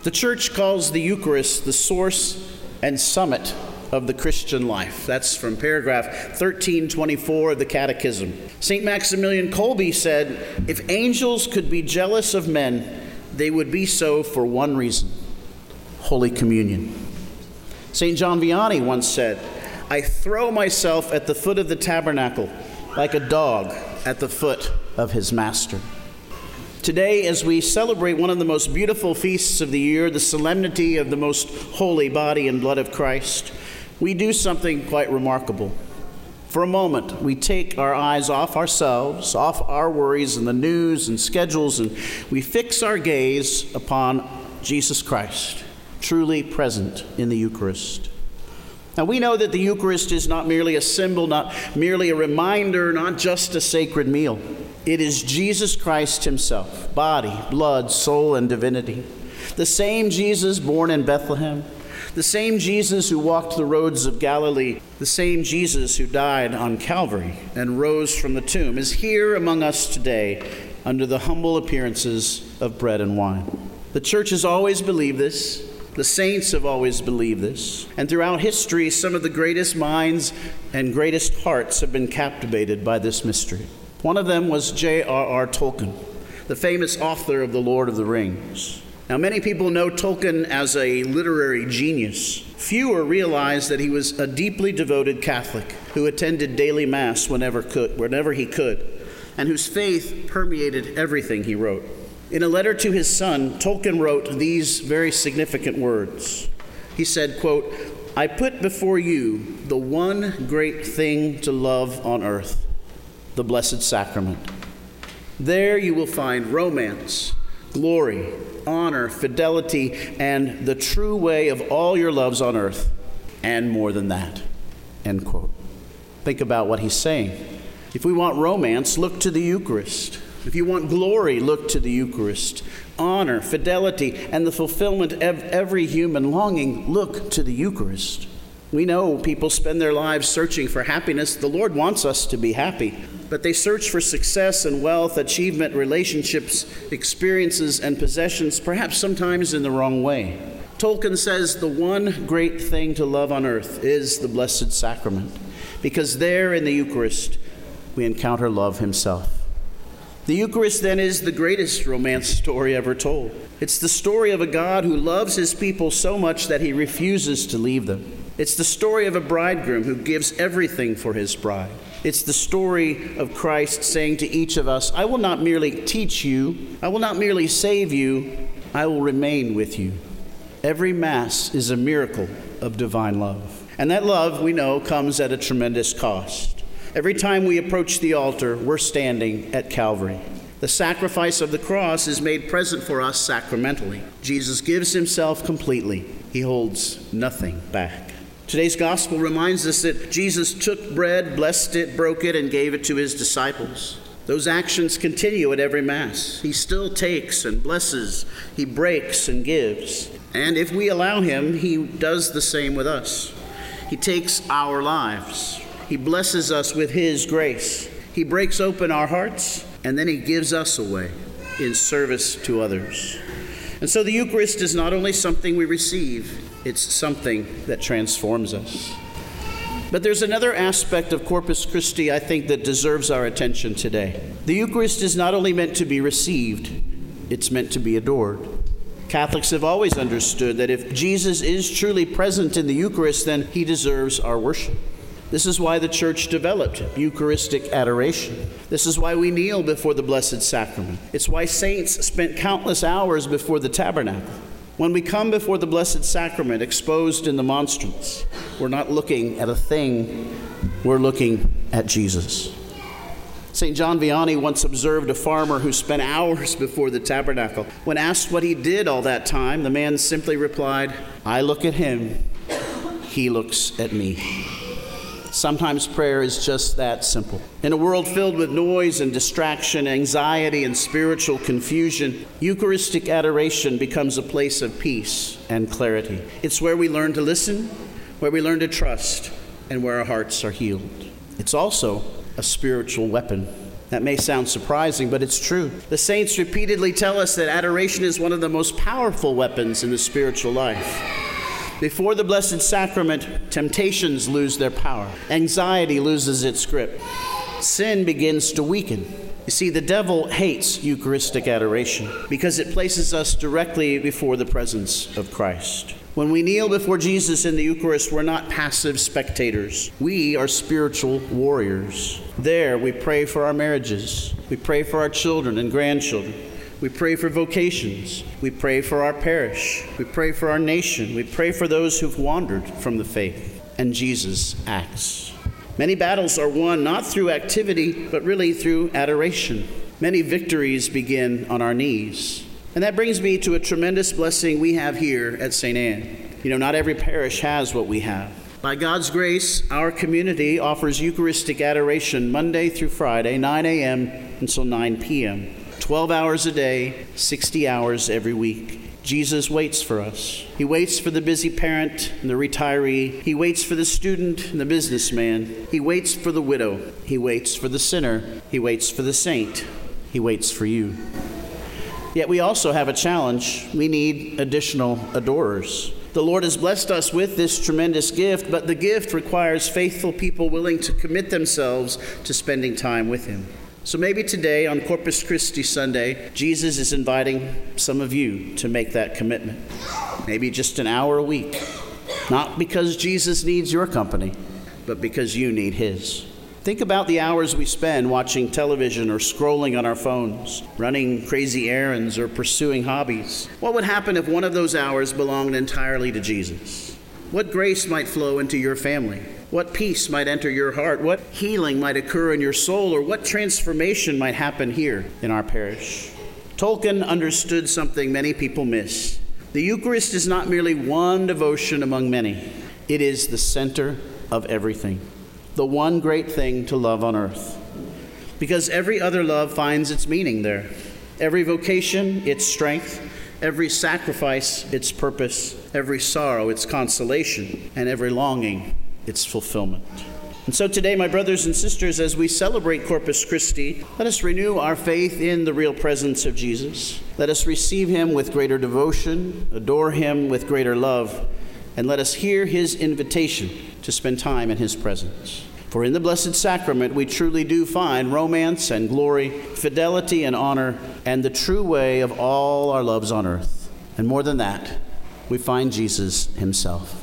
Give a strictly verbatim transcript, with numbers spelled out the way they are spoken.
The Church calls the Eucharist the source and summit of the Christian life. That's from paragraph thirteen twenty-four of the Catechism. Saint Maximilian Kolbe said, "If angels could be jealous of men, they would be so for one reason: Holy Communion." Saint John Vianney once said, "I throw myself at the foot of the tabernacle like a dog at the foot of his master." Today, as we celebrate one of the most beautiful feasts of the year, the solemnity of the most holy body and blood of Christ, we do something quite remarkable. For a moment, we take our eyes off ourselves, off our worries and the news and schedules, and we fix our gaze upon Jesus Christ, truly present in the Eucharist. Now, we know that the Eucharist is not merely a symbol, not merely a reminder, not just a sacred meal. It is Jesus Christ himself, body, blood, soul, and divinity. The same Jesus born in Bethlehem, the same Jesus who walked the roads of Galilee, the same Jesus who died on Calvary and rose from the tomb, is here among us today under the humble appearances of bread and wine. The Church has always believed this. The saints have always believed this. And throughout history, some of the greatest minds and greatest hearts have been captivated by this mystery. One of them was J R R Tolkien, the famous author of The Lord of the Rings. Now, many people know Tolkien as a literary genius. Fewer realize that he was a deeply devoted Catholic who attended daily Mass whenever could, whenever he could, and whose faith permeated everything he wrote. In a letter to his son, Tolkien wrote these very significant words. He said, quote, "I put before you the one great thing to love on earth, the Blessed Sacrament. There you will find romance, glory, honor, fidelity, and the true way of all your loves on earth, and more than that." End quote. Think about what he's saying. If we want romance, look to the Eucharist. If you want glory, look to the Eucharist. Honor, fidelity, and the fulfillment of every human longing, look to the Eucharist. We know people spend their lives searching for happiness. The Lord wants us to be happy, but they search for success and wealth, achievement, relationships, experiences, and possessions, perhaps sometimes in the wrong way. Tolkien says the one great thing to love on earth is the Blessed Sacrament, because there in the Eucharist we encounter love himself. The Eucharist, then, is the greatest romance story ever told. It's the story of a God who loves his people so much that he refuses to leave them. It's the story of a bridegroom who gives everything for his bride. It's the story of Christ saying to each of us, "I will not merely teach you, I will not merely save you, I will remain with you." Every Mass is a miracle of divine love. And that love, we know, comes at a tremendous cost. Every time we approach the altar, we're standing at Calvary. The sacrifice of the cross is made present for us sacramentally. Jesus gives himself completely. He holds nothing back. Today's gospel reminds us that Jesus took bread, blessed it, broke it, and gave it to his disciples. Those actions continue at every Mass. He still takes and blesses. He breaks and gives. And if we allow him, he does the same with us. He takes our lives. He blesses us with his grace. He breaks open our hearts, and then he gives us away in service to others. And so the Eucharist is not only something we receive, it's something that transforms us. But there's another aspect of Corpus Christi, I think, that deserves our attention today. The Eucharist is not only meant to be received, it's meant to be adored. Catholics have always understood that if Jesus is truly present in the Eucharist, then he deserves our worship. This is why the Church developed Eucharistic adoration. This is why we kneel before the Blessed Sacrament. It's why saints spent countless hours before the tabernacle. When we come before the Blessed Sacrament, exposed in the monstrance, we're not looking at a thing, we're looking at Jesus. Saint John Vianney once observed a farmer who spent hours before the tabernacle. When asked what he did all that time, the man simply replied, "I look at him, he looks at me." Sometimes prayer is just that simple. In a world filled with noise and distraction, anxiety and spiritual confusion, Eucharistic adoration becomes a place of peace and clarity. It's where we learn to listen, where we learn to trust, and where our hearts are healed. It's also a spiritual weapon. That may sound surprising, but it's true. The saints repeatedly tell us that adoration is one of the most powerful weapons in the spiritual life. Before the Blessed Sacrament, temptations lose their power. Anxiety loses its grip. Sin begins to weaken. You see, the devil hates Eucharistic adoration because it places us directly before the presence of Christ. When we kneel before Jesus in the Eucharist, we're not passive spectators. We are spiritual warriors. There, we pray for our marriages. We pray for our children and grandchildren. We pray for vocations. We pray for our parish. We pray for our nation. We pray for those who've wandered from the faith. And Jesus acts. Many battles are won not through activity, but really through adoration. Many victories begin on our knees. And that brings me to a tremendous blessing we have here at Saint Anne. You know, not every parish has what we have. By God's grace, our community offers Eucharistic adoration Monday through Friday, nine a.m. until nine p.m. twelve hours a day, sixty hours every week. Jesus waits for us. He waits for the busy parent and the retiree. He waits for the student and the businessman. He waits for the widow. He waits for the sinner. He waits for the saint. He waits for you. Yet we also have a challenge. We need additional adorers. The Lord has blessed us with this tremendous gift, but the gift requires faithful people willing to commit themselves to spending time with Him. So maybe today, on Corpus Christi Sunday, Jesus is inviting some of you to make that commitment. Maybe just an hour a week. Not because Jesus needs your company, but because you need His. Think about the hours we spend watching television or scrolling on our phones, running crazy errands or pursuing hobbies. What would happen if one of those hours belonged entirely to Jesus? What grace might flow into your family? What peace might enter your heart? What healing might occur in your soul? Or what transformation might happen here in our parish? Tolkien understood something many people miss. The Eucharist is not merely one devotion among many. It is the center of everything. The one great thing to love on earth. Because every other love finds its meaning there. Every vocation, its strength. Every sacrifice, its purpose. Every sorrow, its consolation. And every longing, its fulfillment. And so today, my brothers and sisters, as we celebrate Corpus Christi, let us renew our faith in the real presence of Jesus. Let us receive Him with greater devotion, adore Him with greater love, and let us hear His invitation to spend time in His presence. For in the Blessed Sacrament, we truly do find romance and glory, fidelity and honor, and the true way of all our loves on earth. And more than that, we find Jesus Himself.